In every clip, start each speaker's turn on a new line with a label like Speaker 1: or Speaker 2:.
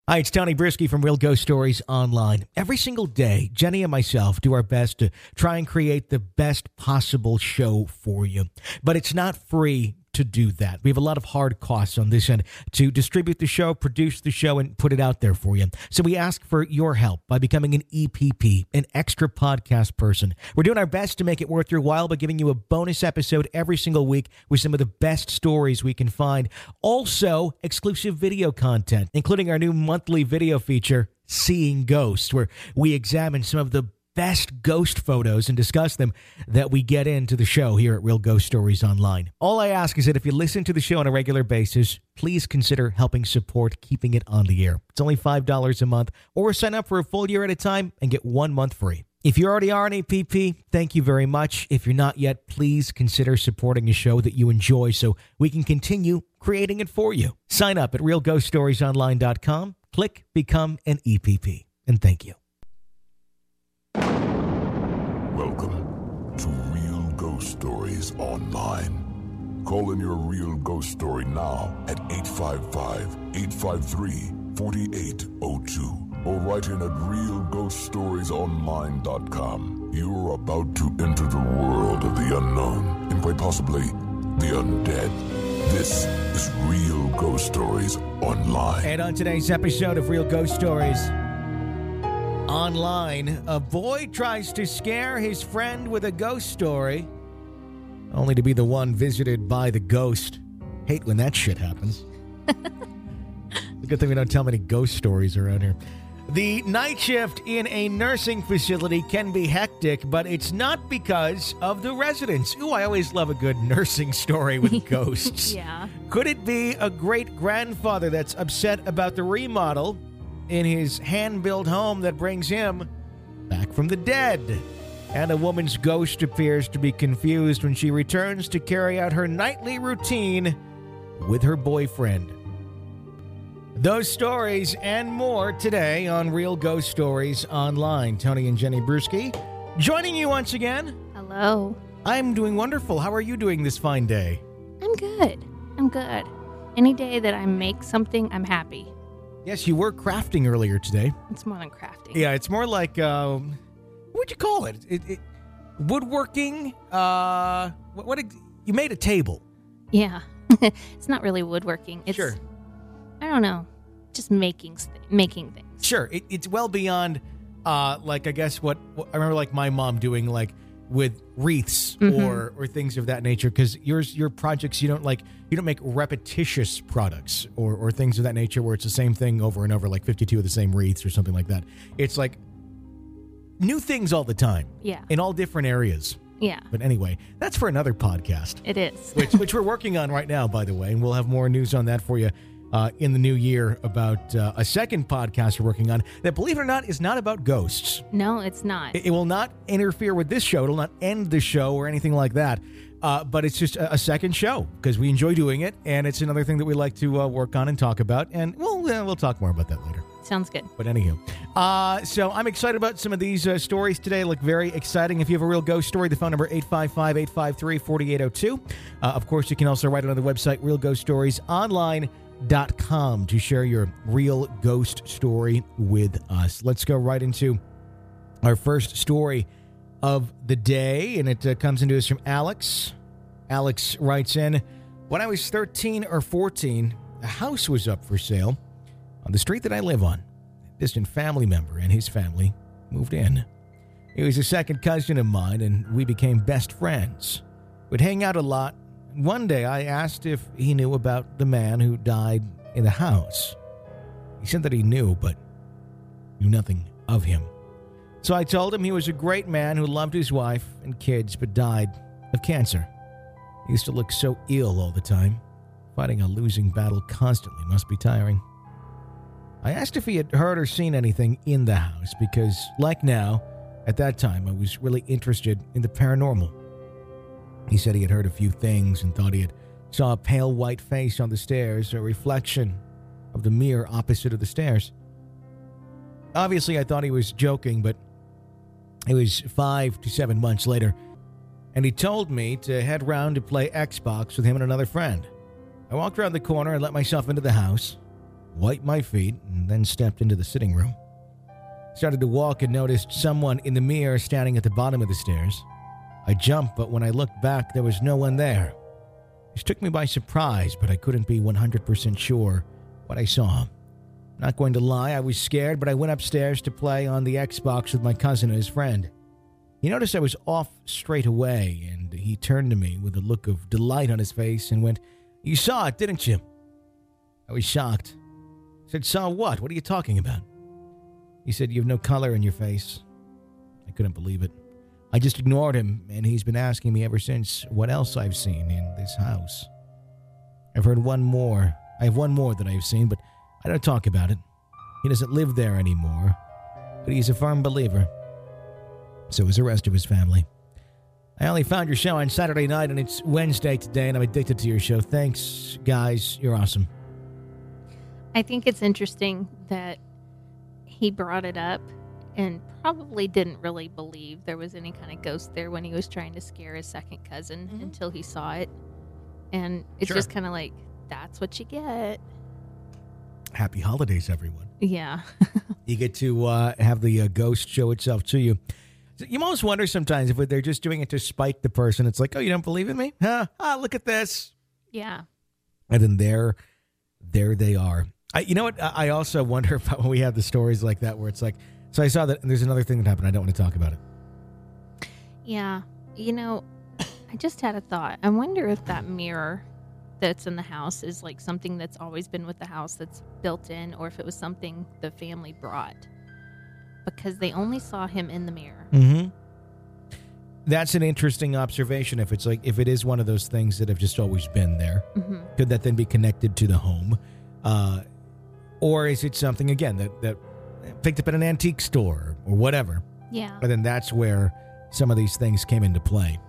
Speaker 1: Hi, it's Tony Brisky from Real Ghost Stories Online. Every single day, Jenny and myself do our best to try and create the best possible show for you. But it's not free to do that. We have a lot of hard costs on this end to distribute the show, produce the show, and put it out there for you. So we ask for your help by becoming an EPP, an extra podcast person. We're doing our best to make it worth your while by giving you a bonus episode every single week with some of the best stories we can find. Also, exclusive video content, including our new monthly video feature, Seeing Ghosts, where we examine some of the best ghost photos and discuss them that we get into the show here at Real Ghost Stories Online. All I ask is that if you listen to the show on a regular basis, please consider helping support keeping it on the air. It's only $5 a month, or sign up for a full year at a time and get 1 month free. If you already are an APP, thank you very much. If you're not yet, please consider supporting a show that you enjoy so we can continue creating it for you. Sign up at realghoststoriesonline.com, click Become an EPP, and thank you.
Speaker 2: Welcome to Real Ghost Stories Online. Call in your real ghost story now at 855-853-4802 or write in at realghoststoriesonline.com. You're about to enter the world of the unknown and quite possibly the undead. This is Real Ghost Stories Online.
Speaker 1: And on today's episode of Real Ghost Stories Online, a boy tries to scare his friend with a ghost story, only to be the one visited by the ghost. Hate when that shit happens. It's a good thing we don't tell many ghost stories around here. The night shift in a nursing facility can be hectic, but it's not because of the residents. Ooh, I always love a good nursing story with ghosts.
Speaker 3: Yeah.
Speaker 1: Could it be a great-grandfather that's upset about the remodel in his hand-built home that brings him back from the dead? And a woman's ghost appears to be confused when she returns to carry out her nightly routine with her boyfriend. Those stories and more today on Real Ghost Stories Online. Tony and Jenny Bruschi joining you once again.
Speaker 3: Hello.
Speaker 1: I'm doing wonderful. How are you doing this fine day?
Speaker 3: I'm good. Any day that I make something, I'm happy.
Speaker 1: Yes, you were crafting earlier today.
Speaker 3: It's more than crafting.
Speaker 1: Yeah, it's more like, what would you call it? Woodworking? You made a table.
Speaker 3: Yeah. It's not really woodworking. It's,
Speaker 1: Sure.
Speaker 3: I don't know. Just making things.
Speaker 1: Sure, it's well beyond, I guess what I remember, like my mom doing, like with wreaths or things of that nature. Because your projects, you don't make repetitious products or things of that nature where it's the same thing over and over, like 52 of the same wreaths or something like that. It's like new things all the time.
Speaker 3: Yeah.
Speaker 1: In all different areas.
Speaker 3: Yeah.
Speaker 1: But anyway, that's for another podcast.
Speaker 3: It is.
Speaker 1: which we're working on right now, by the way, and we'll have more news on that for you in the new year about a second podcast we're working on that, believe it or not, is not about ghosts.
Speaker 3: No, it's not.
Speaker 1: It will not interfere with this show. It'll not end the show or anything like that. But it's just a second show because we enjoy doing it, and it's another thing that we like to work on and talk about. And we'll talk more about that later.
Speaker 3: Sounds good.
Speaker 1: But anywho, so I'm excited about some of these stories today. Look very exciting. If you have a real ghost story, the phone number 855-853-4802. Of course, you can also write it on the website realghoststoriesonline.com to share your real ghost story with us. Let's go right into our first story of the day, and it comes into us from Alex. Alex writes in, when I was 13 or 14, a house was up for sale on the street that I live on. A distant family member and his family moved in. He was a second cousin of mine, and we became best friends. We'd hang out a lot. One day I asked if he knew about the man who died in the house. He said that he knew, but knew nothing of him. So I told him he was a great man who loved his wife and kids, but died of cancer. He used to look so ill all the time. Fighting a losing battle constantly must be tiring. I asked if he had heard or seen anything in the house because, like now, at that time I was really interested in the paranormal. He said he had heard a few things and thought he had saw a pale white face on the stairs, a reflection of the mirror opposite of the stairs. Obviously, I thought he was joking, but it was 5 to 7 months later, and he told me to head round to play Xbox with him and another friend. I walked around the corner and let myself into the house. wiped my feet, and then stepped into the sitting room. Started to walk and noticed someone in the mirror standing at the bottom of the stairs. I jumped, but when I looked back, there was no one there. This took me by surprise, but I couldn't be 100% sure what I saw. Not going to lie, I was scared, but I went upstairs to play on the Xbox with my cousin and his friend. He noticed I was off straight away, and he turned to me with a look of delight on his face and went, "You saw it, didn't you?" I was shocked. I said, "Saw what? What are you talking about?" He said, "You have no color in your face." I couldn't believe it. I just ignored him, and he's been asking me ever since what else I've seen in this house. I have one more that I've seen, but I don't talk about it. He doesn't live there anymore, but he's a firm believer. So is the rest of his family. I only found your show on Saturday night, and it's Wednesday today, and I'm addicted to your show. Thanks, guys. You're awesome.
Speaker 3: I think it's interesting that he brought it up and probably didn't really believe there was any kind of ghost there when he was trying to scare his second cousin until he saw it. And it's just kind of like, that's what you get.
Speaker 1: Happy holidays, everyone.
Speaker 3: Yeah.
Speaker 1: You get to have the ghost show itself to you. You almost wonder sometimes if they're just doing it to spite the person. It's like, oh, you don't believe in me? Huh? Look at this.
Speaker 3: Yeah.
Speaker 1: And then there they are. You know what? I also wonder about when we have the stories like that where it's like, so I saw that, and there's another thing that happened. I don't want to talk about it.
Speaker 3: Yeah. You know, I just had a thought. I wonder if that mirror that's in the house is like something that's always been with the house that's built in, or if it was something the family brought. Because they only saw him in the mirror.
Speaker 1: Mm-hmm. That's an interesting observation. If it is one of those things that have just always been there, could that then be connected to the home? Or is it something, again, that picked up at an antique store or whatever?
Speaker 3: Yeah.
Speaker 1: And then that's where some of these things came into play.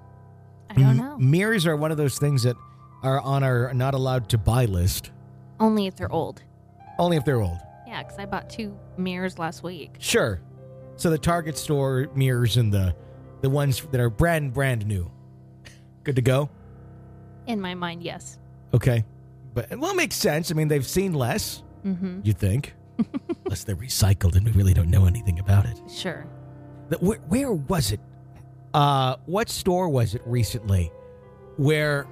Speaker 3: I don't know.
Speaker 1: Mirrors are one of those things that are on our not allowed to buy list.
Speaker 3: Only if they're old.
Speaker 1: Only if they're old.
Speaker 3: Yeah, because I bought 2 mirrors last week.
Speaker 1: Sure. So the Target store mirrors and the ones that are brand new. Good to go?
Speaker 3: In my mind, yes.
Speaker 1: Okay. But, well, it makes sense. I mean, they've seen less, you think. Unless they're recycled and we really don't know anything about it.
Speaker 3: Sure.
Speaker 1: Where was it? What store was it recently where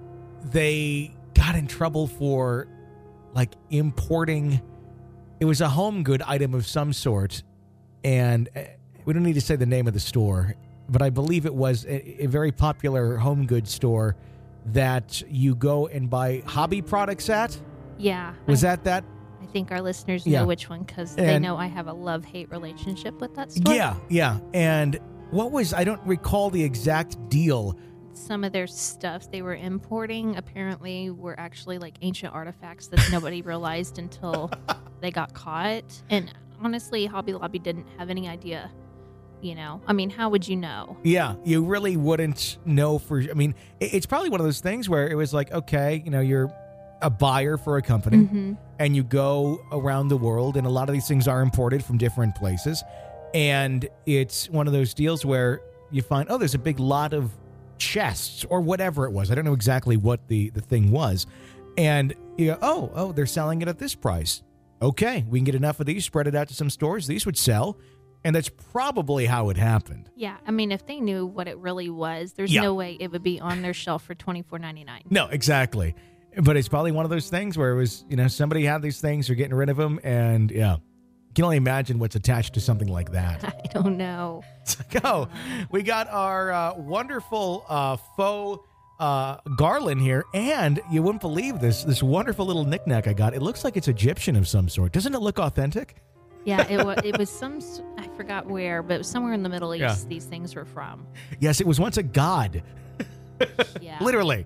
Speaker 1: they got in trouble for, like, importing... It was a home good item of some sort, and we don't need to say the name of the store, but I believe it was a very popular home goods store that you go and buy hobby products at.
Speaker 3: Yeah.
Speaker 1: Was that?
Speaker 3: I think our listeners know which one because they know I have a love-hate relationship with that store.
Speaker 1: Yeah. And what was, I don't recall the exact deal.
Speaker 3: Some of their stuff they were importing apparently were actually like ancient artifacts that nobody realized until they got caught. And honestly, Hobby Lobby didn't have any idea, you know. I mean, how would you know? Yeah,
Speaker 1: you really wouldn't know I mean, it's probably one of those things where it was like, okay, you know, you're a buyer for a company and you go around the world and a lot of these things are imported from different places. And it's one of those deals where you find, oh, there's a big lot of chests or whatever it was. I don't know exactly what the thing was. And you go, oh, they're selling it at this price. Okay, we can get enough of these, spread it out to some stores. These would sell. And that's probably how it happened.
Speaker 3: Yeah, I mean, if they knew what it really was, there's no way it would be on their shelf for $24.99.
Speaker 1: No, exactly. But it's probably one of those things where it was, you know, somebody had these things, they're getting rid of them, and you can only imagine what's attached to something like that.
Speaker 3: I don't know.
Speaker 1: It's like, we got our wonderful faux garland here, and you wouldn't believe this wonderful little knickknack I got. It looks like it's Egyptian of some sort. Doesn't it look authentic?
Speaker 3: Yeah, it was some, I forgot where, but it was somewhere in the Middle East these things were from.
Speaker 1: Yes, it was once a god.
Speaker 3: Yeah.
Speaker 1: Literally.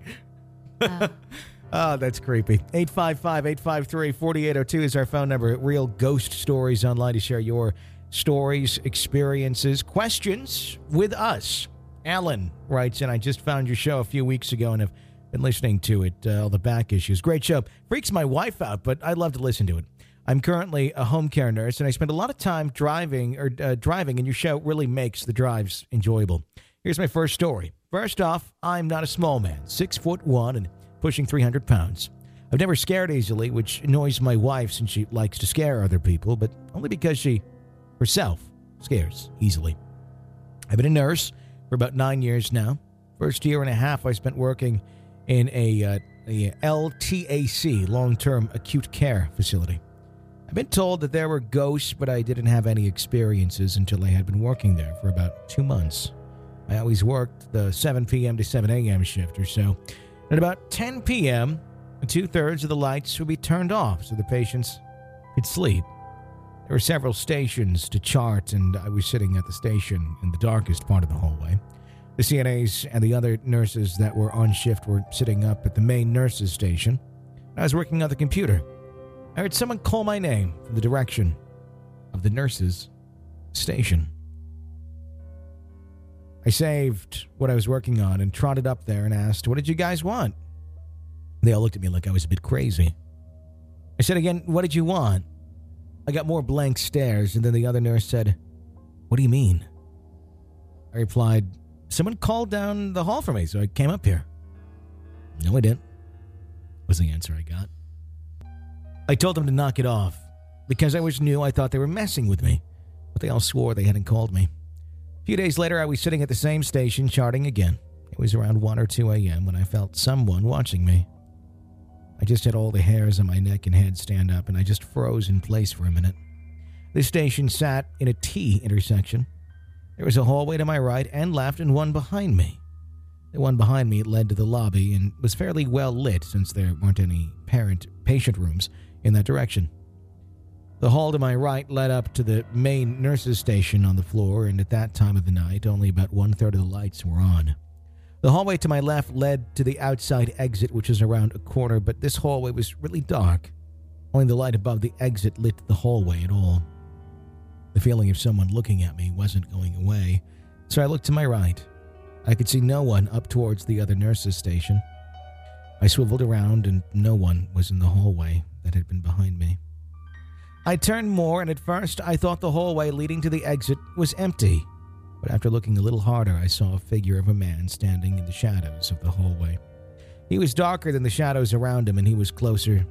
Speaker 1: Oh, that's creepy. 855-853-4802 is our phone number. Real Ghost Stories Online to share your stories, experiences, questions with us. Alan writes in, I just found your show a few weeks ago and have been listening to it, all the back issues. Great show. Freaks my wife out, but I love to listen to it. I'm currently a home care nurse, and I spend a lot of time driving, and your show really makes the drives enjoyable. Here's my first story. First off, I'm not a small man, 6'1" and pushing 300 pounds. I've never scared easily, which annoys my wife since she likes to scare other people, but only because she herself scares easily. I've been a nurse for about 9 years now. First year and a half I spent working in a LTAC, long-term acute care facility. I've been told that there were ghosts, but I didn't have any experiences until I had been working there for about 2 months. I always worked the 7 p.m. to 7 a.m. shift or so. At about 10 p.m., 2/3 of the lights would be turned off so the patients could sleep. There were several stations to chart, and I was sitting at the station in the darkest part of the hallway. The CNAs and the other nurses that were on shift were sitting up at the main nurses station. I was working on the computer. I heard someone call my name from the direction of the nurses' station. I saved what I was working on and trotted up there and asked, "What did you guys want?" They all looked at me like I was a bit crazy. I said again, "What did you want?" I got more blank stares, and then the other nurse said, "What do you mean?" I replied, "Someone called down the hall for me, so I came up here." "No, I didn't," was the answer I got. I told them to knock it off. Because I was new, I thought they were messing with me, but they all swore they hadn't called me. A few days later, I was sitting at the same station charting again. It was around 1 or 2 a.m. when I felt someone watching me. I just had all the hairs on my neck and head stand up, and I just froze in place for a minute. This station sat in a T intersection. There was a hallway to my right and left and one behind me. The one behind me led to the lobby and was fairly well lit since there weren't any patient rooms in that direction. The hall to my right led up to the main nurses' station on the floor, and at that time of the night, only about 1/3 of the lights were on. The hallway to my left led to the outside exit, which was around a corner, but this hallway was really dark. Only the light above the exit lit the hallway at all. The feeling of someone looking at me wasn't going away, so I looked to my right. I could see no one up towards the other nurses' station. I swiveled around, and no one was in the hallway that had been behind me. I turned more, and at first I thought the hallway leading to the exit was empty. But after looking a little harder, I saw a figure of a man standing in the shadows of the hallway. He was darker than the shadows around him, and he was closer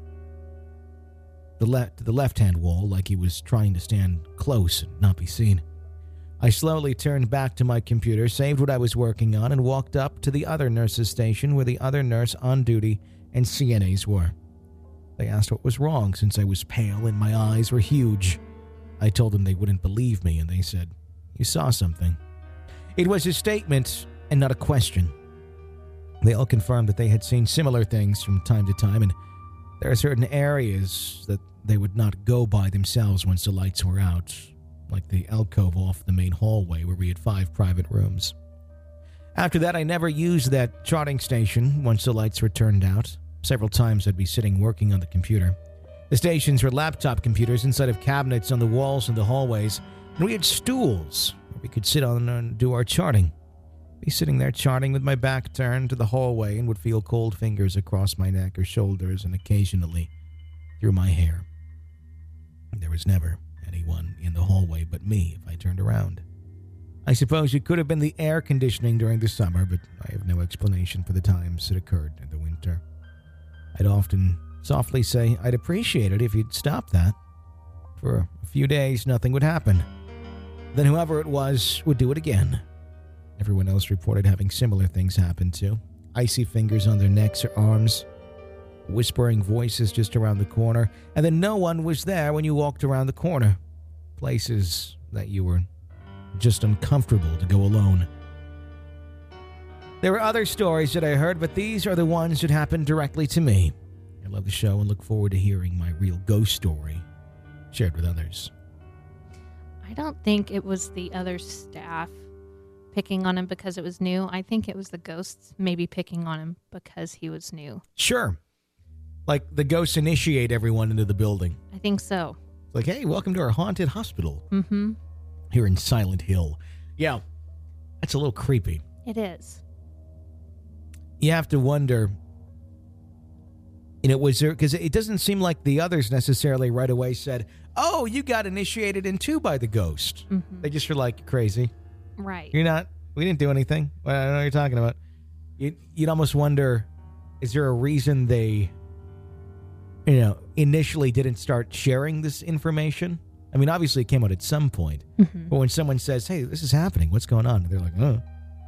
Speaker 1: to the left-hand wall, like he was trying to stand close and not be seen. I slowly turned back to my computer, saved what I was working on, and walked up to the other nurse's station where the other nurse on duty and CNAs were. They asked what was wrong since I was pale and my eyes were huge. I told them they wouldn't believe me, and they said, "You saw something." It was a statement and not a question. They all confirmed that they had seen similar things from time to time, and there are certain areas that they would not go by themselves once the lights were out, like the alcove off the main hallway where we had 5 private rooms. After that, I never used that charting station once the lights were turned out. Several times I'd be sitting working on the computer. The stations were laptop computers inside of cabinets on the walls in the hallways, and we had stools where we could sit on and do our charting. I'd be sitting there charting with my back turned to the hallway and would feel cold fingers across my neck or shoulders and occasionally through my hair. There was never anyone in the hallway but me if I turned around. I suppose it could have been the air conditioning during the summer, but I have no explanation for the times it occurred in the winter. I'd often softly say I'd appreciate it if you'd stop that. For a few days, nothing would happen. Then whoever it was would do it again. Everyone else reported having similar things happen too. Icy fingers on their necks or arms, whispering voices just around the corner, and then no one was there when you walked around the corner. Places that you were just uncomfortable to go alone. There were other stories that I heard, but these are the ones that happened directly to me. I love the show and look forward to hearing my real ghost story shared with others.
Speaker 3: I don't think it was the other staff picking on him because it was new. I think it was the ghosts maybe picking on him because he was new.
Speaker 1: Sure. Like the ghosts initiate everyone into the building.
Speaker 3: I think so.
Speaker 1: It's like, hey, welcome to our haunted hospital.
Speaker 3: Mm-hmm.
Speaker 1: Here in Silent Hill. Yeah, that's a little creepy.
Speaker 3: It is.
Speaker 1: You have to wonder, was there, because it doesn't seem like the others necessarily right away said, "Oh, you got initiated into by the ghost."
Speaker 3: Mm-hmm.
Speaker 1: They just were like, crazy.
Speaker 3: Right.
Speaker 1: We didn't do anything. I don't know what you're talking about. You'd almost wonder, is there a reason they initially didn't start sharing this information. I mean, obviously it came out at some point.
Speaker 3: Mm-hmm.
Speaker 1: But when someone says, hey, this is happening, what's going on? They're like, oh.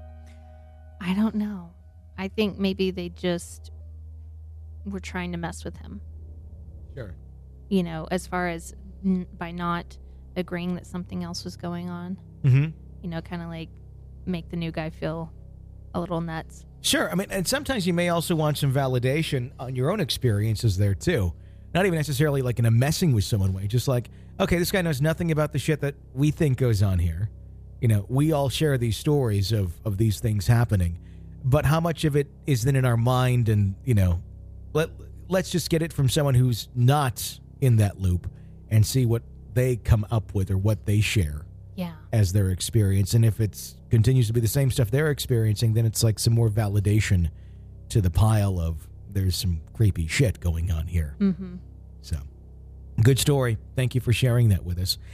Speaker 3: I don't know. I think maybe they just were trying to mess with him.
Speaker 1: Sure.
Speaker 3: As far as by not agreeing that something else was going on.
Speaker 1: Mm-hmm.
Speaker 3: Kind of like make the new guy feel a little nuts.
Speaker 1: Sure. I mean, and sometimes you may also want some validation on your own experiences there, too. Not even necessarily like in a messing with someone way. Just like, okay, this guy knows nothing about the shit that we think goes on here. We all share these stories of these things happening. But how much of it is then in our mind? And, let's just get it from someone who's not in that loop and see what they come up with or what they share.
Speaker 3: Yeah.
Speaker 1: As their experience. And if it continues to be the same stuff they're experiencing, then it's like some more validation to the pile of there's some creepy shit going on here.
Speaker 3: Mm-hmm.
Speaker 1: So, good story. Thank you for sharing that with us.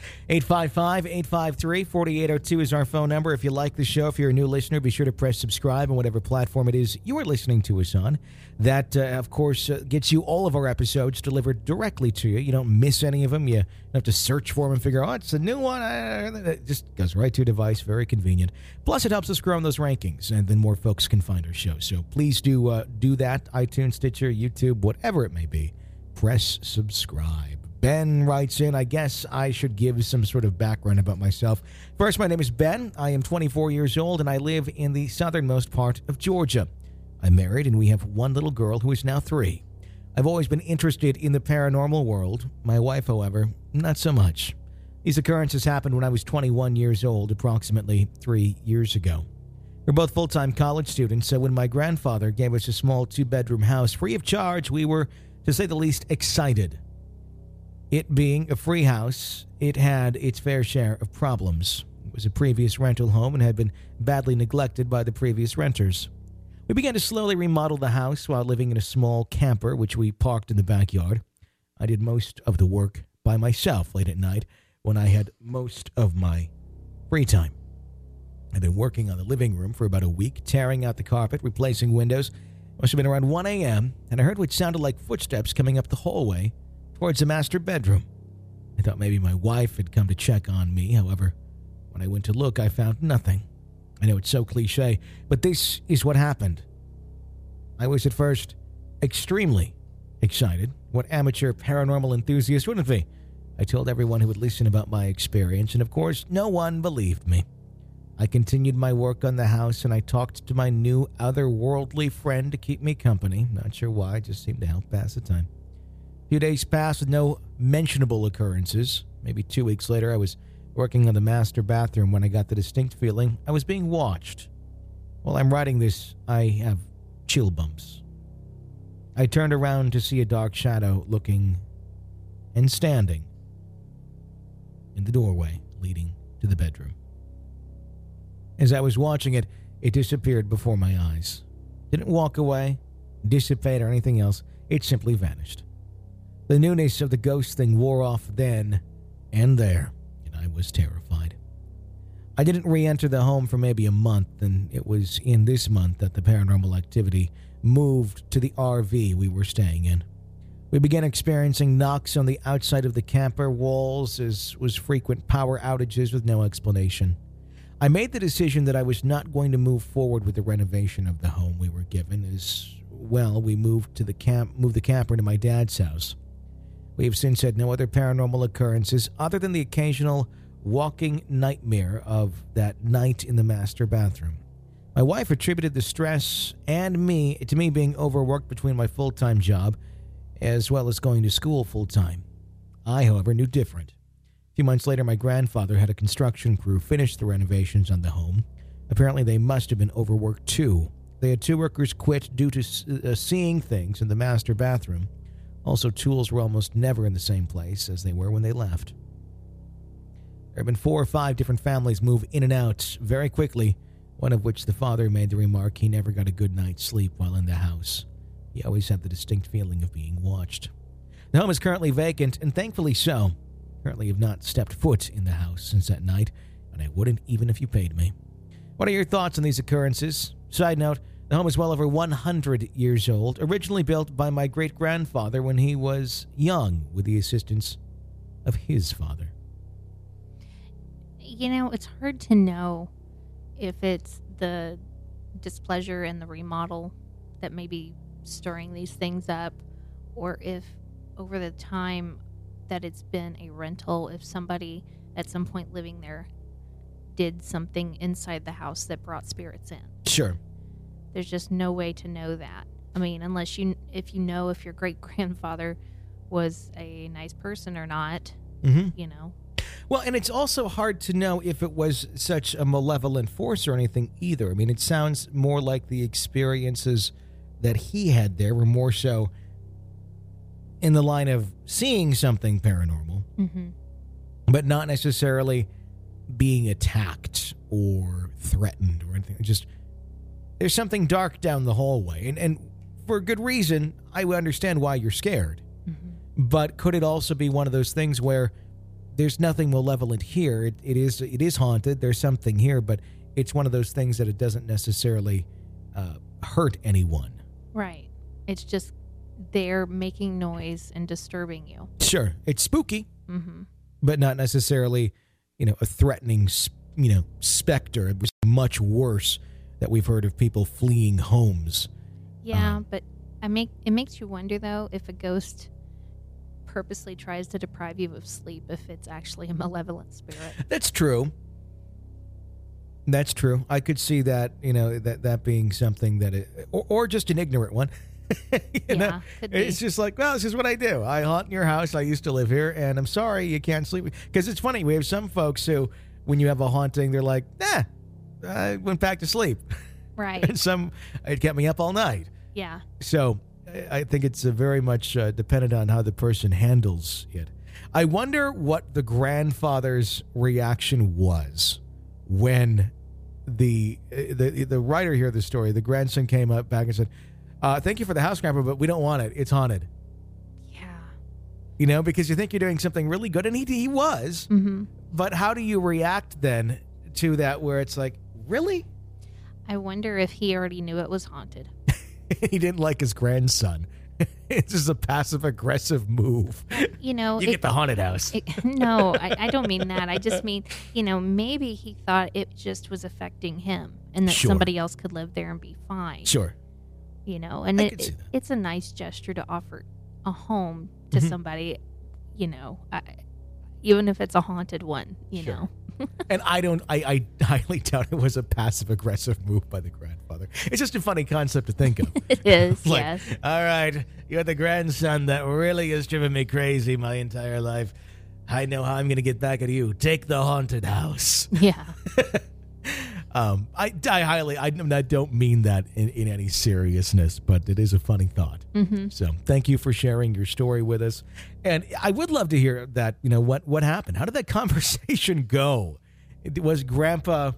Speaker 1: 855-853-4802 is our phone number. If you like the show, if you're a new listener, be sure to press subscribe on whatever platform it is you are listening to us on. That, of course, gets you all of our episodes delivered directly to you. You don't miss any of them. You don't have to search for them and figure, it's a new one. It just goes right to your device. Very convenient. Plus, it helps us grow in those rankings, and then more folks can find our show. So please do that. iTunes, Stitcher, YouTube, whatever it may be. Press subscribe. Ben writes in, I guess I should give some sort of background about myself. First, my name is Ben. I am 24 years old, and I live in the southernmost part of Georgia. I'm married, and we have one little girl who is now 3. I've always been interested in the paranormal world. My wife, however, not so much. These occurrences happened when I was 21 years old, approximately 3 years ago. We're both full-time college students, so when my grandfather gave us a small 2-bedroom house free of charge, we were, to say the least, excited. It being a free house, it had its fair share of problems. It was a previous rental home and had been badly neglected by the previous renters. We began to slowly remodel the house while living in a small camper, which we parked in the backyard. I did most of the work by myself late at night when I had most of my free time. I'd been working on the living room for about a week, tearing out the carpet, replacing windows. It must have been around 1 a.m., and I heard what sounded like footsteps coming up the hallway towards the master bedroom. I thought maybe my wife had come to check on me. However, when I went to look, I found nothing. I know it's so cliche, but this is what happened. I was at first extremely excited. What amateur paranormal enthusiast wouldn't be? I told everyone who would listen about my experience, and of course, no one believed me. I continued my work on the house, and I talked to my new otherworldly friend to keep me company. Not sure why, just seemed to help pass the time. A few days passed with no mentionable occurrences. Maybe 2 weeks later, I was working on the master bathroom when I got the distinct feeling I was being watched. While I'm writing this, I have chill bumps. I turned around to see a dark shadow looking and standing in the doorway leading to the bedroom. As I was watching it, it disappeared before my eyes. Didn't walk away, dissipate, or anything else. It simply vanished. The newness of the ghost thing wore off then and there, and I was terrified. I didn't re-enter the home for maybe a month, and it was in this month that the paranormal activity moved to the RV we were staying in. We began experiencing knocks on the outside of the camper walls, as was frequent power outages with no explanation. I made the decision that I was not going to move forward with the renovation of the home we were given. As well, we moved the camper to my dad's house. We have since had no other paranormal occurrences other than the occasional walking nightmare of that night in the master bathroom. My wife attributed the stress and me to me being overworked between my full-time job as well as going to school full-time. I, however, knew different. A few months later, my grandfather had a construction crew finish the renovations on the home. Apparently, they must have been overworked too. They had 2 workers quit due to seeing things in the master bathroom. Also, tools were almost never in the same place as they were when they left. There have been 4 or 5 different families move in and out very quickly, one of which the father made the remark he never got a good night's sleep while in the house. He always had the distinct feeling of being watched. The home is currently vacant, and thankfully so. Currently have not stepped foot in the house since that night, and I wouldn't even if you paid me. What are your thoughts on these occurrences? Side note, The home is well over 100 years old, originally built by my great-grandfather when he was young with the assistance of his father.
Speaker 3: You know, it's hard to know if it's the displeasure in the remodel that may be stirring these things up, or if over the time that it's been a rental, if somebody at some point living there did something inside the house that brought spirits in.
Speaker 1: Sure.
Speaker 3: There's just no way to know that. I mean, unless if your great-grandfather was a nice person or not, you know.
Speaker 1: Well, and it's also hard to know if it was such a malevolent force or anything either. I mean, it sounds more like the experiences that he had there were more so in the line of seeing something paranormal, but not necessarily being attacked or threatened or anything. Just there's something dark down the hallway, and for good reason. I would understand why you're scared, but could it also be one of those things where there's nothing malevolent here? It is haunted. There's something here, but it's one of those things that it doesn't necessarily hurt anyone.
Speaker 3: Right. It's just they're making noise and disturbing you.
Speaker 1: Sure, it's spooky, but not necessarily, a threatening, specter. It was much worse that we've heard of people fleeing homes.
Speaker 3: Yeah, but it makes you wonder, though, if a ghost purposely tries to deprive you of sleep, if it's actually a malevolent spirit.
Speaker 1: That's true. That's true. I could see that, that being something that or just an ignorant one.
Speaker 3: Could be.
Speaker 1: It's just like, well, this is what I do. I haunt in your house. I used to live here, and I'm sorry you can't sleep. Because it's funny. We have some folks who, when you have a haunting, they're like, I went back to sleep.
Speaker 3: Right.
Speaker 1: And it kept me up all night.
Speaker 3: Yeah.
Speaker 1: So I think it's very much dependent on how the person handles it. I wonder what the grandfather's reaction was when the writer here of the story, the grandson, came up back and said, thank you for the house, Grandpa, but we don't want it. It's haunted. Yeah. Because you think you're doing something really good, and he was. But how do you react then to that where it's like, really?
Speaker 3: I wonder if he already knew it was haunted.
Speaker 1: He didn't like his grandson. It's just a passive-aggressive move. You get the haunted house.
Speaker 3: No, I don't mean that. I just mean, maybe he thought it just was affecting him and that somebody else could live there and be fine.
Speaker 1: Sure.
Speaker 3: And it's a nice gesture to offer a home to somebody, even if it's a haunted one, you know.
Speaker 1: And I highly doubt it was a passive-aggressive move by the grandfather. It's just a funny concept to think of.
Speaker 3: It is, yes.
Speaker 1: All right, you're the grandson that really has driven me crazy my entire life. I know how I'm going to get back at you. Take the haunted house.
Speaker 3: Yeah.
Speaker 1: I don't mean that in any seriousness, but it is a funny thought. So thank you for sharing your story with us. And I would love to hear that, what happened? How did that conversation go? Was Grandpa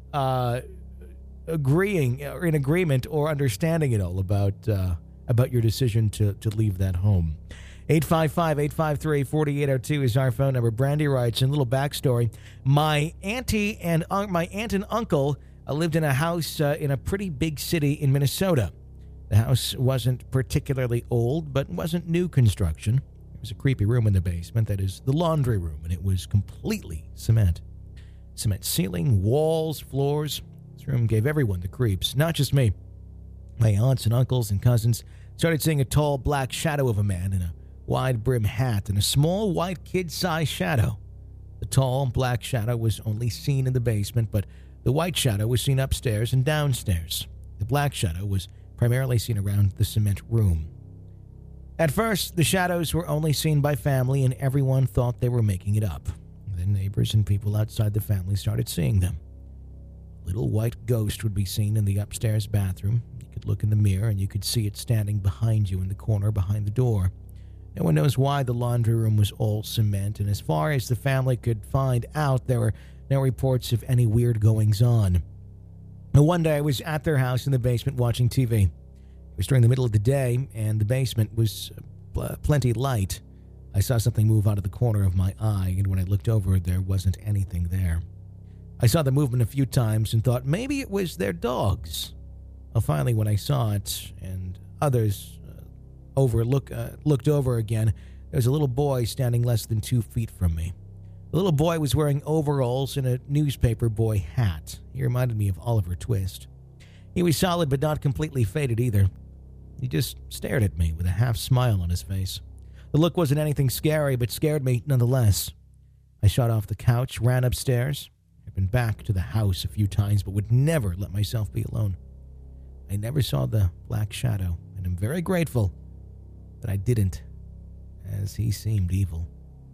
Speaker 1: agreeing or in agreement or understanding it all about your decision to leave that home? 855-853-4802 is our phone number. Brandy writes, in a little backstory, my aunt and uncle lived in a house in a pretty big city in Minnesota. The house wasn't particularly old, but wasn't new construction. There was a creepy room in the basement, that is the laundry room, and it was completely cement. Cement ceiling, walls, floors. This room gave everyone the creeps, not just me. My aunts and uncles and cousins started seeing a tall black shadow of a man in a wide-brim hat and a small white kid-sized shadow. The tall black shadow was only seen in the basement, but the white shadow was seen upstairs and downstairs. The black shadow was primarily seen around the cement room. At first, the shadows were only seen by family, and everyone thought they were making it up. Then neighbors and people outside the family started seeing them. A little white ghost would be seen in the upstairs bathroom. You could look in the mirror, and you could see it standing behind you in the corner behind the door. No one knows why the laundry room was all cement, and as far as the family could find out, there were no reports of any weird goings-on. One day, I was at their house in the basement watching TV. It was during the middle of the day, and the basement was plenty light. I saw something move out of the corner of my eye, and when I looked over, there wasn't anything there. I saw the movement a few times and thought maybe it was their dogs. Well, finally, when I saw it and others looked over again, there was a little boy standing less than 2 feet from me. The little boy was wearing overalls and a newspaper boy hat. He reminded me of Oliver Twist. He was solid but not completely faded either. He just stared at me with a half smile on his face. The look wasn't anything scary, but scared me nonetheless. I shot off the couch, ran upstairs. I'd been back to the house a few times, but would never let myself be alone. I never saw the black shadow, and I'm very grateful that I didn't, as he seemed evil.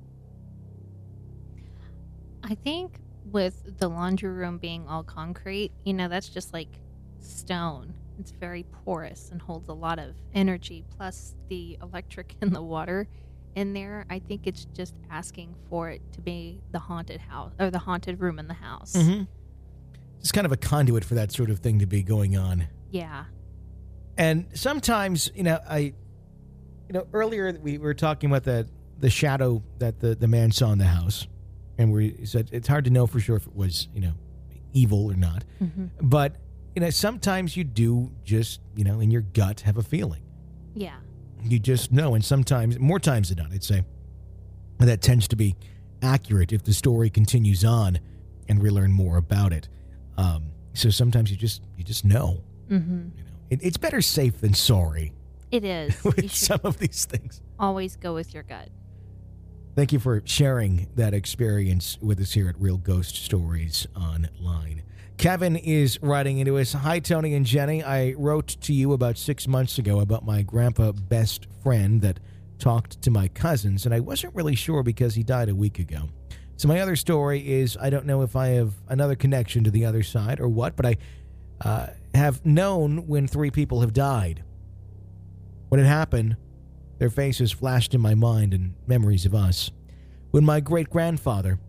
Speaker 3: I think with the laundry room being all concrete, that's just like stone. It's very porous and holds a lot of energy, plus the electric and the water in there. I think it's just asking for it to be the haunted house or the haunted room in the house.
Speaker 1: Mm-hmm. It's kind of a conduit for that sort of thing to be going on.
Speaker 3: Yeah.
Speaker 1: And sometimes, earlier we were talking about the shadow that the man saw in the house. And we said it's hard to know for sure if it was, evil or not.
Speaker 3: Mm-hmm.
Speaker 1: But, sometimes you do just, in your gut have a feeling.
Speaker 3: Yeah.
Speaker 1: You just know. And sometimes, more times than not, I'd say, that tends to be accurate if the story continues on and we learn more about it. So sometimes you just know.
Speaker 3: Mm-hmm.
Speaker 1: It's better safe than sorry.
Speaker 3: It is.
Speaker 1: With some of these things.
Speaker 3: Always go with your gut.
Speaker 1: Thank you for sharing that experience with us here at Real Ghost Stories Online. Kevin is writing into us. Hi, Tony and Jenny. I wrote to you about 6 months ago about my grandpa best friend that talked to my cousins, and I wasn't really sure because he died a week ago. So my other story is I don't know if I have another connection to the other side or what, but I have known when 3 people have died. When it happened, their faces flashed in my mind and memories of us. When my great-grandfather,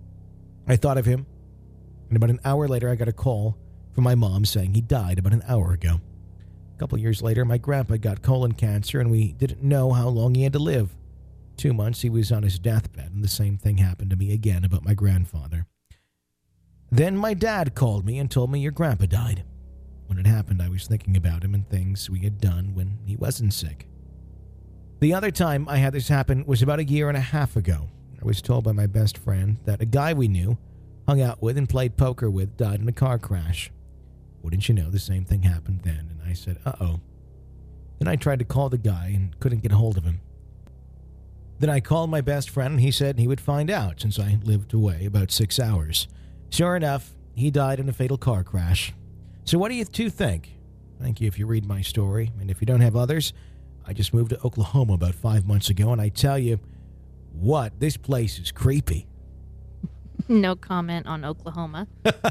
Speaker 1: I thought of him, and about an hour later I got a call from my mom saying he died about an hour ago. A couple years later, my grandpa got colon cancer, and we didn't know how long he had to live. 2 months he was on his deathbed, and the same thing happened to me again about my grandfather. Then my dad called me and told me your grandpa died. When it happened, I was thinking about him and things we had done when he wasn't sick. The other time I had this happen was about 1.5 years ago. I was told by my best friend that a guy we knew, hung out with and played poker with, died in a car crash. Wouldn't you know, the same thing happened then, and I said, uh-oh. Then I tried to call the guy and couldn't get a hold of him. Then I called my best friend, and he said he would find out since I lived away about 6 hours. Sure enough, he died in a fatal car crash. So what do you two think? Thank you if you read my story, and if you don't have others, I just moved to Oklahoma about 5 months ago, and I tell you, what, this place is creepy.
Speaker 3: No comment on Oklahoma.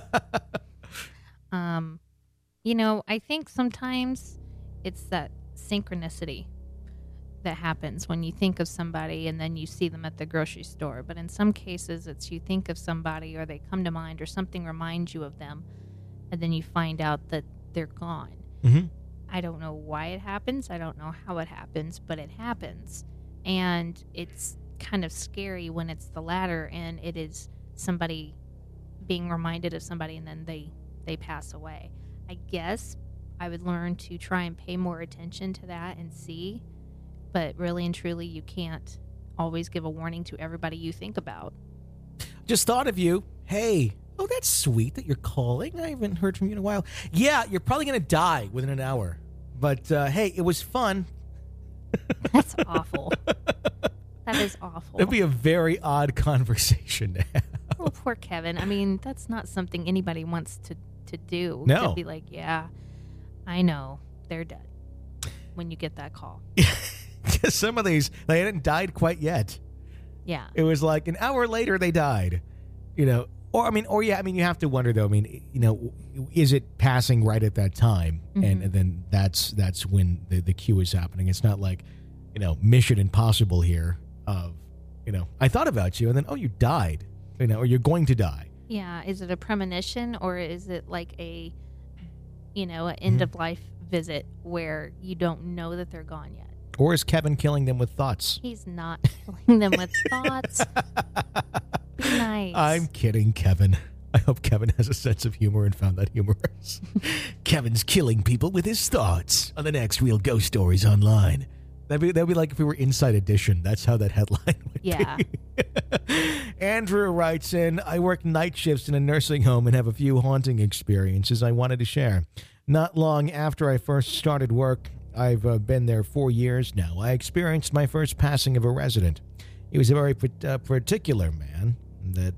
Speaker 3: I think sometimes it's that synchronicity that happens when you think of somebody and then you see them at the grocery store. But in some cases, it's you think of somebody or they come to mind or something reminds you of them, and then you find out that they're gone.
Speaker 1: Mm-hmm.
Speaker 3: I don't know why it happens. I don't know how it happens, but it happens. And it's kind of scary when it's the latter and it is somebody being reminded of somebody and then they pass away. I guess I would learn to try and pay more attention to that and see, but really and truly you can't always give a warning to everybody you think about.
Speaker 1: Just thought of you. Hey, oh, that's sweet that you're calling. I haven't heard from you in a while. Yeah, you're probably going to die within an hour. But, hey, it was fun.
Speaker 3: That's awful. That is awful.
Speaker 1: It'd be a very odd conversation to have.
Speaker 3: Well, poor Kevin. I mean, that's not something anybody wants to do.
Speaker 1: No.
Speaker 3: To be like, yeah, I know, they're dead when you get that call.
Speaker 1: Because some of these, they hadn't died quite yet.
Speaker 3: Yeah.
Speaker 1: It was like an hour later they died. You you have to wonder, though, is it passing right at that time?
Speaker 3: Mm-hmm.
Speaker 1: And then that's when the cue is happening. It's not like, Mission Impossible here of, I thought about you and then, oh, you died, or you're going to die.
Speaker 3: Yeah. Is it a premonition or is it like an end of life visit where you don't know that they're gone yet?
Speaker 1: Or is Kevin killing them with thoughts?
Speaker 3: He's not killing them with thoughts. Be nice.
Speaker 1: I'm kidding, Kevin. I hope Kevin has a sense of humor and found that humorous. Kevin's killing people with his thoughts on the next Real Ghost Stories Online. That'd be like if we were Inside Edition. That's how that headline would be. Andrew writes in, I work night shifts in a nursing home and have a few haunting experiences I wanted to share. Not long after I first started work, I've been there 4 years now, I experienced my first passing of a resident. He was a very particular man that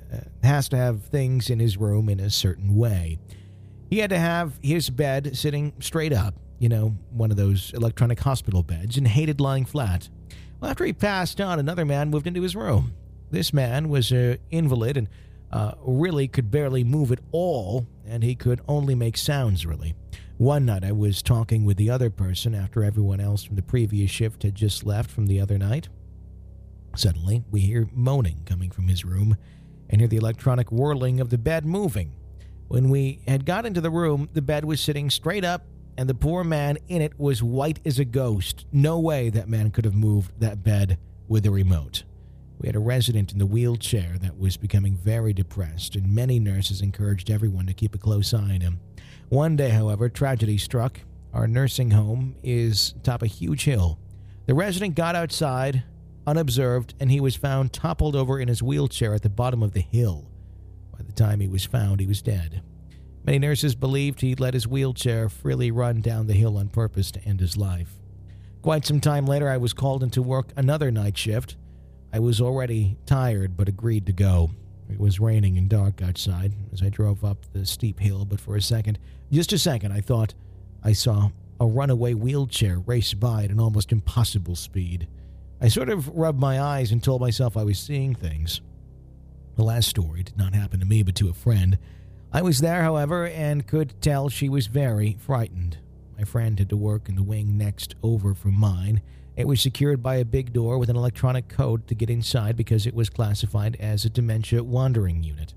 Speaker 1: has to have things in his room in a certain way. He had to have his bed sitting straight up, one of those electronic hospital beds, and hated lying flat. Well, after he passed on, another man moved into his room. This man was an invalid and really could barely move at all, and he could only make sounds, really. One night I was talking with the other person after everyone else from the previous shift had just left from the other night. Suddenly, we hear moaning coming from his room and hear the electronic whirling of the bed moving. When we had got into the room, the bed was sitting straight up, and the poor man in it was white as a ghost. No way that man could have moved that bed with a remote. We had a resident in the wheelchair that was becoming very depressed, and many nurses encouraged everyone to keep a close eye on him. One day, however, tragedy struck. Our nursing home is atop a huge hill. The resident got outside unobserved, and he was found toppled over in his wheelchair at the bottom of the hill. By the time he was found, he was dead. Many nurses believed he'd let his wheelchair freely run down the hill on purpose to end his life. Quite some time later, I was called into work another night shift. I was already tired, but agreed to go. It was raining and dark outside as I drove up the steep hill, but for just a second, I thought I saw a runaway wheelchair race by at an almost impossible speed. I sort of rubbed my eyes and told myself I was seeing things. The last story did not happen to me, but to a friend. I was there, however, and could tell she was very frightened. My friend had to work in the wing next over from mine. It was secured by a big door with an electronic code to get inside because it was classified as a dementia wandering unit.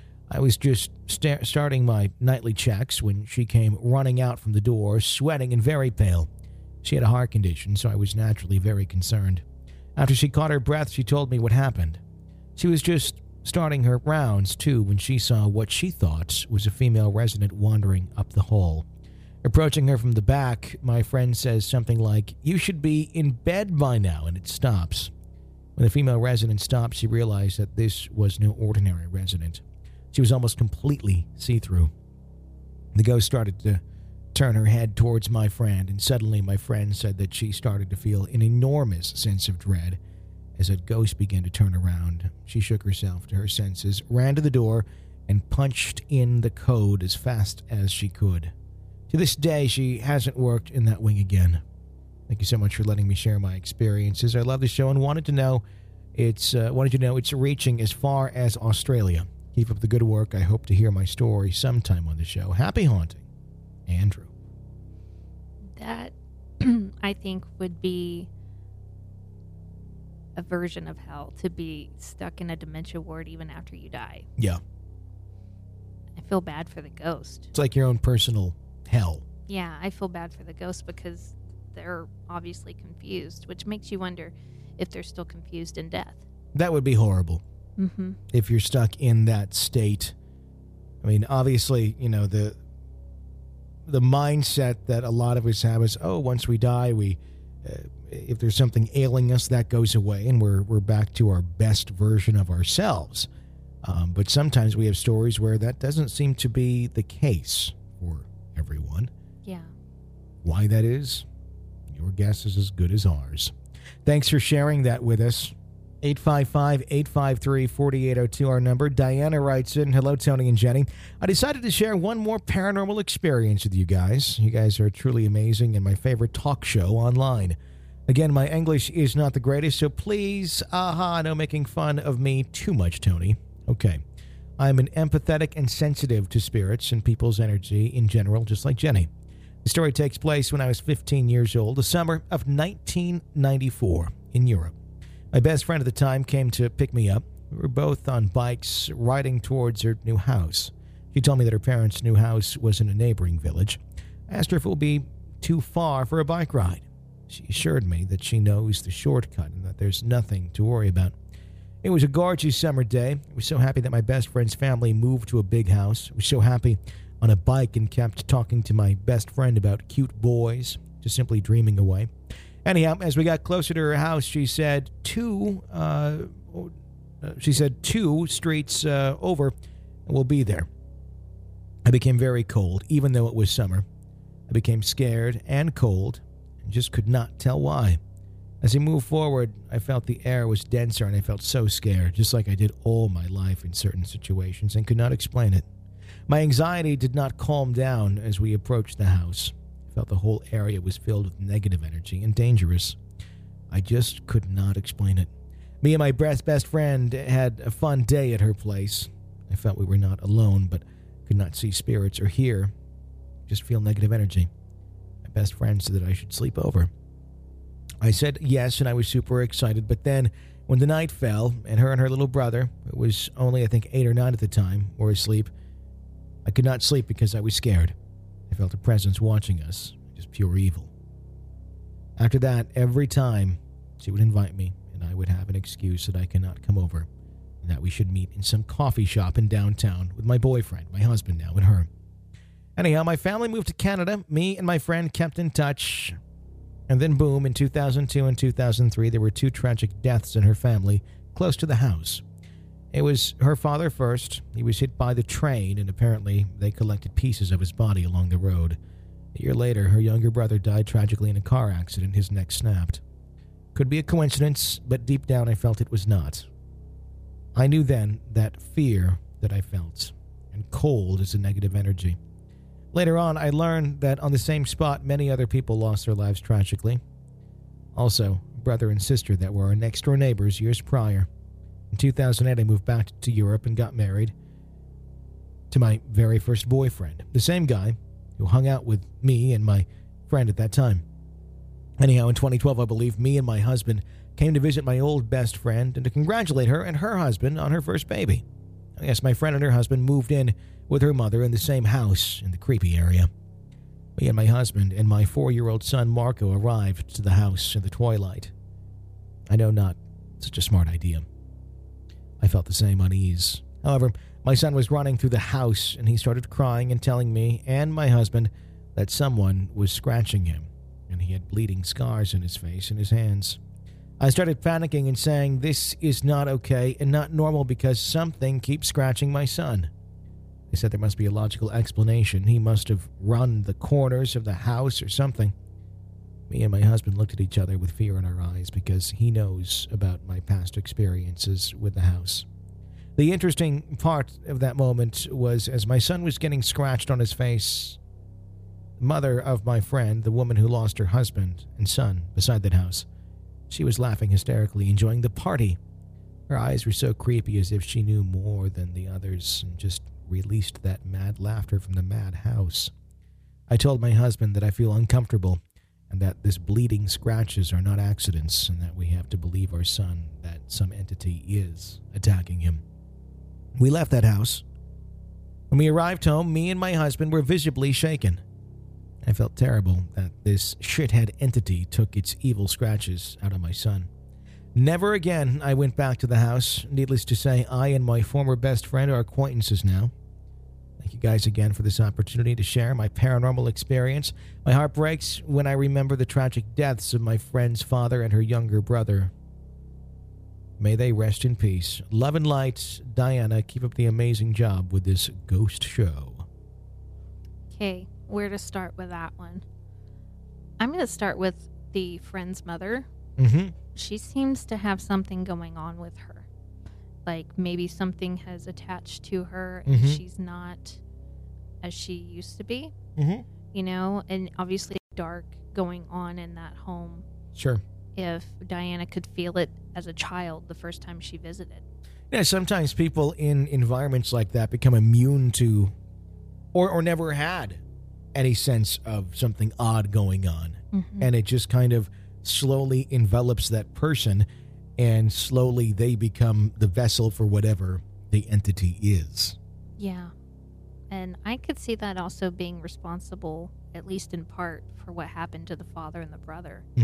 Speaker 1: I was just starting my nightly checks when she came running out from the door, sweating and very pale. She had a heart condition, so I was naturally very concerned. After she caught her breath, she told me what happened. She was just starting her rounds, too, when she saw what she thought was a female resident wandering up the hall. Approaching her from the back, my friend says something like, "You should be in bed by now," and it stops. When the female resident stopped, she realized that this was no ordinary resident. She was almost completely see-through. The ghost started to turn her head towards my friend, and suddenly my friend said that she started to feel an enormous sense of dread. As that ghost began to turn around, she shook herself to her senses, ran to the door, and punched in the code as fast as she could. To this day, she hasn't worked in that wing again. Thank you so much for letting me share my experiences. I love the show and wanted you to know it's reaching as far as Australia. Keep up the good work. I hope to hear my story sometime on the show. Happy haunting, Andrew.
Speaker 3: That, I think, would be a version of hell, to be stuck in a dementia ward even after you die.
Speaker 1: Yeah.
Speaker 3: I feel bad for the ghost.
Speaker 1: It's like your own personal hell.
Speaker 3: Yeah, I feel bad for the ghost because they're obviously confused, which makes you wonder if they're still confused in death.
Speaker 1: That would be horrible.
Speaker 3: Mm-hmm.
Speaker 1: If you're stuck in that state. I mean, obviously, the mindset that a lot of us have is, once we die, if there's something ailing us, that goes away, and we're back to our best version of ourselves. But sometimes we have stories where that doesn't seem to be the case for everyone.
Speaker 3: Yeah.
Speaker 1: Why that is, your guess is as good as ours. Thanks for sharing that with us. 855-853-4802, our number. Diana writes in, "Hello, Tony and Jenny. I decided to share one more paranormal experience with you guys. You guys are truly amazing and my favorite talk show online. Again, my English is not the greatest, so please, no making fun of me too much, Tony. Okay. I'm an empathetic and sensitive to spirits and people's energy in general, just like Jenny. The story takes place when I was 15 years old, the summer of 1994 in Europe. My best friend at the time came to pick me up. We were both on bikes riding towards her new house. She told me that her parents' new house was in a neighboring village. I asked her if it would be too far for a bike ride. She assured me that she knows the shortcut and that there's nothing to worry about. It was a gorgeous summer day. I was so happy that my best friend's family moved to a big house. I was so happy on a bike and kept talking to my best friend about cute boys, just simply dreaming away. Anyhow, as we got closer to her house, she said two streets over, and we'll be there. I became very cold, even though it was summer. I became scared and cold, and just could not tell why. As I moved forward, I felt the air was denser, and I felt so scared, just like I did all my life in certain situations, and could not explain it. My anxiety did not calm down as we approached the house. I felt the whole area was filled with negative energy and dangerous. I just could not explain it. Me and my best friend had a fun day at her place. I felt we were not alone, but could not see spirits or hear, just feel negative energy. My best friend said that I should sleep over. I said yes, and I was super excited, but then when the night fell, and her little brother, who was only I think 8 or 9 at the time, were asleep, I could not sleep because I was scared. I felt a presence watching us, just pure evil. After that, every time she would invite me, and I would have an excuse that I cannot come over, and that we should meet in some coffee shop in downtown with my boyfriend, my husband now, and her. Anyhow, my family moved to Canada. Me and my friend kept in touch. And then boom, in 2002 and 2003, there were 2 tragic deaths in her family close to the house. It was her father first. He was hit by the train, and apparently they collected pieces of his body along the road. A year later, her younger brother died tragically in a car accident. His neck snapped. Could be a coincidence, but deep down I felt it was not. I knew then that fear that I felt, and cold is a negative energy. Later on, I learned that on the same spot, many other people lost their lives tragically. Also, brother and sister that were our next-door neighbors years prior. In 2008, I moved back to Europe and got married to my very first boyfriend, the same guy who hung out with me and my friend at that time. Anyhow, in 2012, I believe, me and my husband came to visit my old best friend and to congratulate her and her husband on her first baby. Yes, my friend and her husband moved in with her mother in the same house in the creepy area. Me and my husband and my 4-year-old son Marco arrived to the house in the twilight. I know, not such a smart idea. I felt the same unease. However, my son was running through the house and he started crying and telling me and my husband that someone was scratching him, and he had bleeding scars in his face and his hands. I started panicking and saying this is not okay and not normal because something keeps scratching my son. They said there must be a logical explanation. He must have run the corners of the house or something. Me and my husband looked at each other with fear in our eyes because he knows about my past experiences with the house. The interesting part of that moment was as my son was getting scratched on his face, the mother of my friend, the woman who lost her husband and son beside that house, she was laughing hysterically, enjoying the party. Her eyes were so creepy as if she knew more than the others and just released that mad laughter from the mad house. I told my husband that I feel uncomfortable and that this bleeding scratches are not accidents and that we have to believe our son that some entity is attacking him. We left that house. When we arrived home, me and my husband were visibly shaken. I felt terrible that this shithead entity took its evil scratches out of my son. Never again I went back to the house. Needless to say, I and my former best friend are acquaintances now. Thank you guys again for this opportunity to share my paranormal experience. My heart breaks when I remember the tragic deaths of my friend's father and her younger brother. May they rest in peace. Love and light. Diana, keep up the amazing job with this ghost show.
Speaker 3: Okay, where to start with that one? I'm going to start with the friend's mother.
Speaker 1: Mm-hmm.
Speaker 3: She seems to have something going on with her. Like maybe something has attached to her and she's not as she used to be.
Speaker 1: Mm-hmm.
Speaker 3: You know, and obviously dark going on in that home.
Speaker 1: Sure.
Speaker 3: If Diana could feel it as a child the first time she visited.
Speaker 1: Yeah, sometimes people in environments like that become immune to or never had any sense of something odd going on.
Speaker 3: Mm-hmm.
Speaker 1: And it just kind of slowly envelops that person, and slowly they become the vessel for whatever the entity is.
Speaker 3: Yeah. And I could see that also being responsible, at least in part, for what happened to the father and the brother.
Speaker 1: Mm-hmm.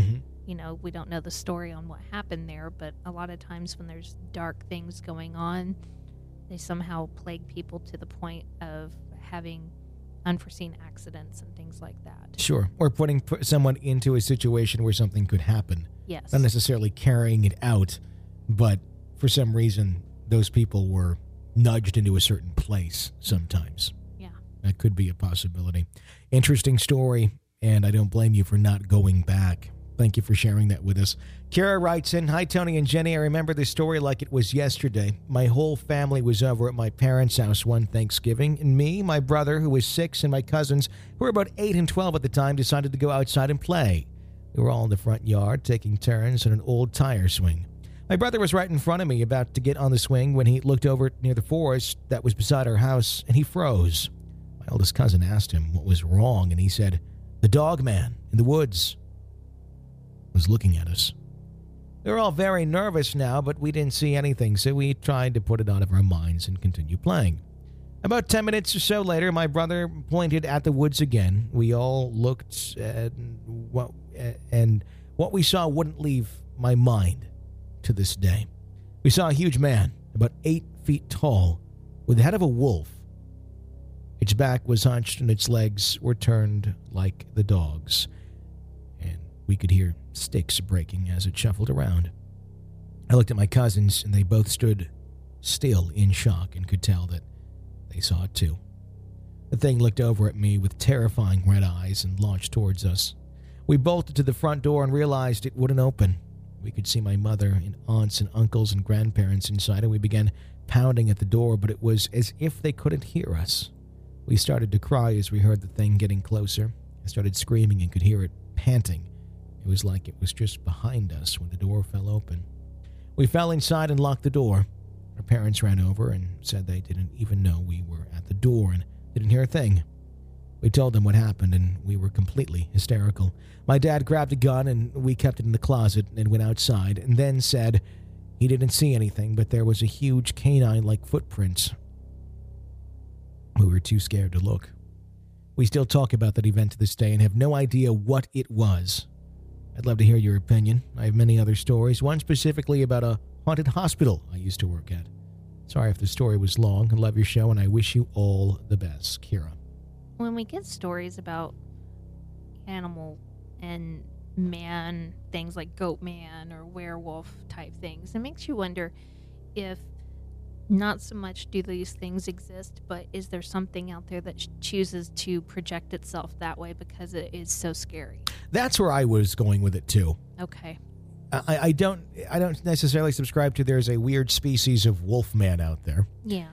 Speaker 3: We don't know the story on what happened there, but a lot of times when there's dark things going on, they somehow plague people to the point of having unforeseen accidents and things like that.
Speaker 1: Sure. Or putting someone into a situation where something could happen.
Speaker 3: Yes.
Speaker 1: Not necessarily carrying it out, but for some reason, those people were nudged into a certain place sometimes.
Speaker 3: Yeah.
Speaker 1: That could be a possibility. Interesting story, and I don't blame you for not going back. Thank you for sharing that with us. Kara writes in, "Hi, Tony and Jenny. I remember this story like it was yesterday. My whole family was over at my parents' house one Thanksgiving, and me, my brother, who was 6, and my cousins, who were about 8 and 12 at the time, decided to go outside and play. We were all in the front yard, taking turns on an old tire swing. My brother was right in front of me, about to get on the swing, when he looked over near the forest that was beside our house, and he froze. My oldest cousin asked him what was wrong, and he said, 'The dog man in the woods was looking at us.' We were all very nervous now, but we didn't see anything, so we tried to put it out of our minds and continue playing. About 10 minutes or so later, my brother pointed at the woods again. We all looked, and what we saw wouldn't leave my mind to this day. We saw a huge man, about 8 feet tall, with the head of a wolf. Its back was hunched and its legs were turned like the dog's, and we could hear sticks breaking as it shuffled around. I looked at my cousins, and they both stood still in shock and could tell that they saw it too. The thing looked over at me with terrifying red eyes and launched towards us. We bolted to the front door and realized it wouldn't open. We could see my mother and aunts and uncles and grandparents inside, and we began pounding at the door, but it was as if they couldn't hear us. We started to cry as we heard the thing getting closer. I started screaming and could hear it panting. It was like it was just behind us when the door fell open. We fell inside and locked the door. Our parents ran over and said they didn't even know we were at the door and didn't hear a thing. We told them what happened, and we were completely hysterical. My dad grabbed a gun, and we kept it in the closet and went outside, and then said he didn't see anything, but there was a huge canine-like footprint. We were too scared to look. We still talk about that event to this day and have no idea what it was. I'd love to hear your opinion. I have many other stories, one specifically about a haunted hospital I used to work at. Sorry if the story was long. I love your show, and I wish you all the best. Kira.
Speaker 3: When we get stories about animal and man, things like goat man or werewolf type things, it makes you wonder if not so much do these things exist, but is there something out there that chooses to project itself that way because it is so scary?
Speaker 1: That's where I was going with it too.
Speaker 3: Okay.
Speaker 1: I don't necessarily subscribe to there's a weird species of wolf man out there.
Speaker 3: Yeah.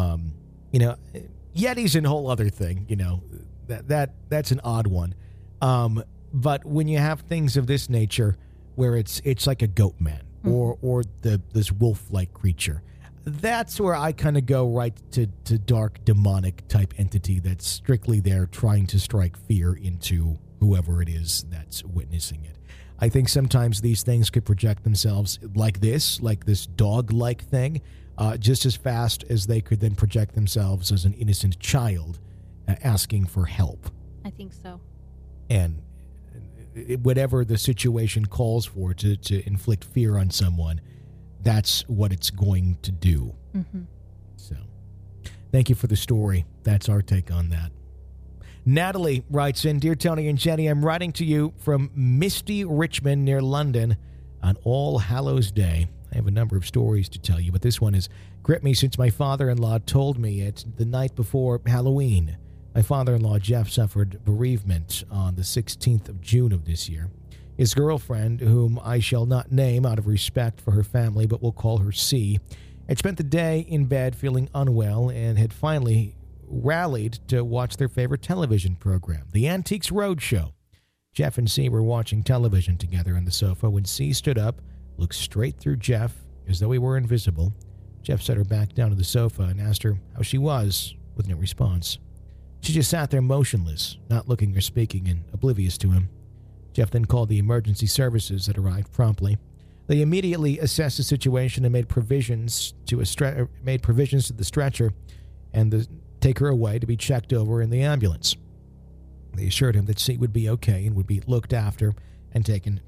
Speaker 1: Yeti's a whole other thing, that's an odd one. But when you have things of this nature where it's like a goat man or this wolf-like creature, that's where I kind of go right to dark demonic type entity that's strictly there trying to strike fear into whoever it is that's witnessing it. I think sometimes these things could project themselves like this dog-like thing, just as fast as they could then project themselves as an innocent child asking for help.
Speaker 3: I think so.
Speaker 1: And whatever the situation calls for to inflict fear on someone, that's what it's going to do.
Speaker 3: Mm-hmm.
Speaker 1: So, thank you for the story. That's our take on that. Natalie writes in, "Dear Tony and Jenny, I'm writing to you from misty Richmond near London on All Hallows Day. I have a number of stories to tell you, but this one has gripped me since my father-in-law told me it the night before Halloween. My father-in-law, Jeff, suffered bereavement on the 16th of June of this year. His girlfriend, whom I shall not name out of respect for her family, but will call her C, had spent the day in bed feeling unwell and had finally rallied to watch their favorite television program, The Antiques Roadshow. Jeff and C were watching television together on the sofa when C stood up, looked straight through Jeff as though he were invisible. Jeff set her back down to the sofa and asked her how she was, with no response. She just sat there motionless, not looking or speaking, and oblivious to him. Jeff then called the emergency services that arrived promptly. They immediately assessed the situation and made provisions to the stretcher and take her away to be checked over in the ambulance. They assured him that C would be okay and would be looked after and taken to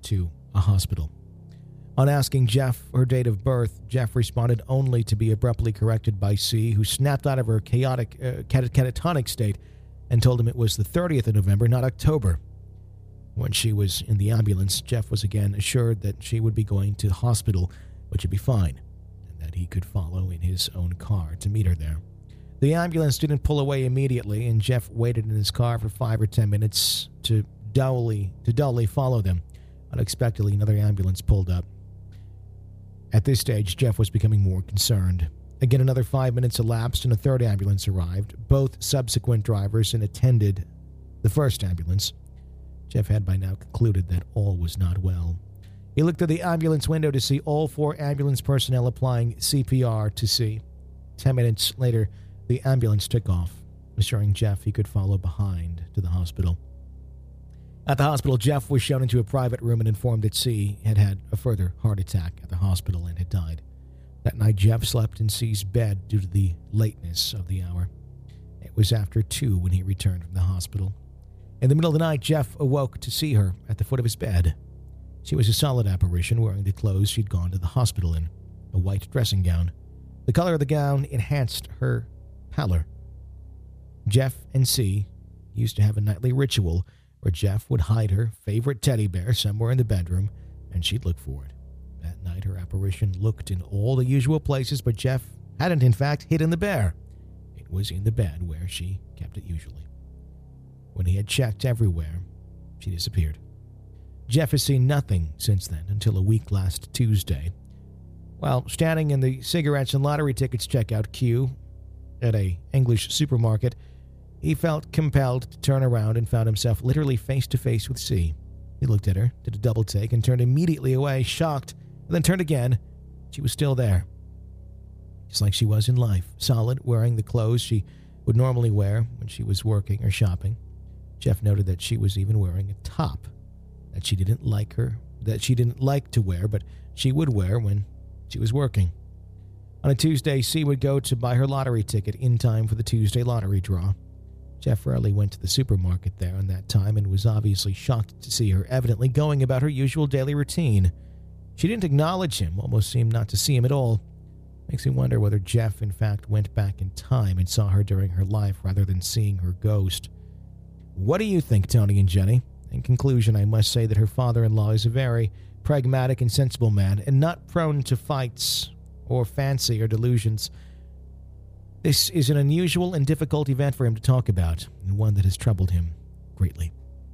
Speaker 1: a hospital. On asking Jeff her date of birth, Jeff responded only to be abruptly corrected by C, who snapped out of her chaotic catatonic state and told him it was the 30th of November, not October. When she was in the ambulance, Jeff was again assured that she would be going to the hospital, but she'd be fine, and that he could follow in his own car to meet her there. The ambulance didn't pull away immediately, and Jeff waited in his car for 5 or 10 minutes to dully follow them. Unexpectedly, another ambulance pulled up. At this stage, Jeff was becoming more concerned. Again, another 5 minutes elapsed, and a third ambulance arrived. Both subsequent drivers and attended the first ambulance. Jeff had by now concluded that all was not well. He looked through the ambulance window to see all 4 ambulance personnel applying CPR to C. 10 minutes later, the ambulance took off, assuring Jeff he could follow behind to the hospital. At the hospital, Jeff was shown into a private room and informed that C had had a further heart attack at the hospital and had died. That night, Jeff slept in C's bed due to the lateness of the hour. It was after 2 when he returned from the hospital. In the middle of the night, Jeff awoke to see her at the foot of his bed. She was a solid apparition wearing the clothes she'd gone to the hospital in, a white dressing gown. The color of the gown enhanced her pallor. Jeff and C used to have a nightly ritual where Jeff would hide her favorite teddy bear somewhere in the bedroom, and she'd look for it. That night, her apparition looked in all the usual places, but Jeff hadn't, in fact, hidden the bear. It was in the bed where she kept it usually. When he had checked everywhere, she disappeared. Jeff has seen nothing since then until a week last Tuesday. While standing in the cigarettes and lottery tickets checkout queue at a English supermarket, he felt compelled to turn around and found himself literally face-to-face with C. He looked at her, did a double take, and turned immediately away, shocked, and then turned again. She was still there. Just like she was in life, solid, wearing the clothes she would normally wear when she was working or shopping. Jeff noted that she was even wearing a top that she didn't like to wear, but she would wear when she was working. On a Tuesday, C would go to buy her lottery ticket in time for the Tuesday lottery draw. Jeff rarely went to the supermarket there on that time and was obviously shocked to see her evidently going about her usual daily routine. She didn't acknowledge him, almost seemed not to see him at all. Makes me wonder whether Jeff, in fact, went back in time and saw her during her life rather than seeing her ghost. What do you think, Tony and Jenny? In conclusion, I must say that her father-in-law is a very pragmatic and sensible man and not prone to fights or fancy or delusions. This is an unusual and difficult event for him to talk about, and one that has troubled him greatly.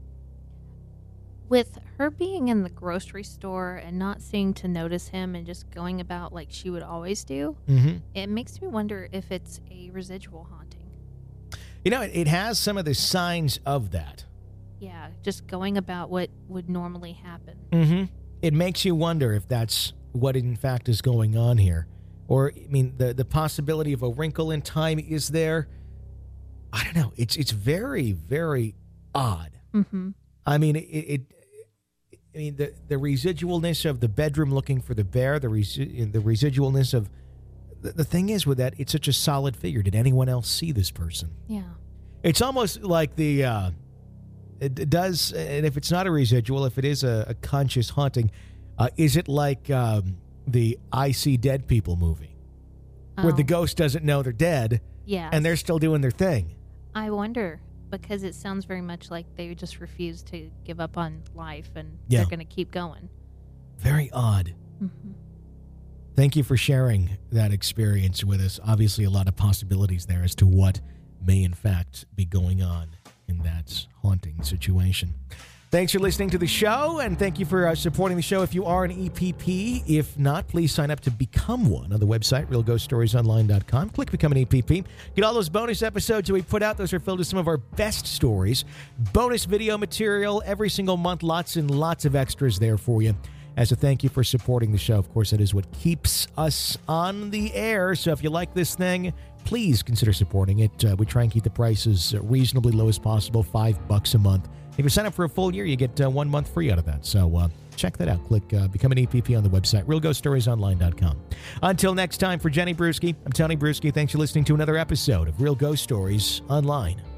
Speaker 3: With her being in the grocery store and not seeming to notice him and just going about like she would always do, it makes me wonder if it's a residual haunting.
Speaker 1: You know, it has some of the signs of that.
Speaker 3: Yeah, just going about what would normally happen.
Speaker 1: It makes you wonder if that's what in fact is going on here. Or, I mean, the possibility of a wrinkle in time is there. I don't know. It's very, very odd. I mean, the residualness of the bedroom looking for the bear, the residualness of the thing is with that, it's such a solid figure. Did anyone else see this person?
Speaker 3: Yeah. It's
Speaker 1: almost like it does, and if it's not a residual, if it is a conscious haunting, is it like the I See Dead People movie, where the ghost doesn't know they're dead, and they're still doing their thing?
Speaker 3: I wonder, because it sounds very much like they just refuse to give up on life, and they're going to keep going.
Speaker 1: Very odd. Thank you for sharing that experience with us. Obviously, a lot of possibilities there as to what may in fact be going on in that haunting situation. Thanks for listening to the show, and thank you for supporting the show if you are an EPP. If not, please sign up to become one on the website, realghoststoriesonline.com. Click Become an EPP. Get all those bonus episodes that we put out. Those are filled with some of our best stories. Bonus video material every single month. Lots and lots of extras there for you. As a thank you for supporting the show. Of course, that is what keeps us on the air. So if you like this thing, please consider supporting it. We try and keep the prices reasonably low as possible, $5 a month. If you sign up for a full year, you get 1 month free out of that. So check that out. Click Become an EPP on the website, realghoststoriesonline.com. Until next time, for Jenny Bruschi, I'm Tony Bruschi. Thanks for listening to another episode of Real Ghost Stories Online.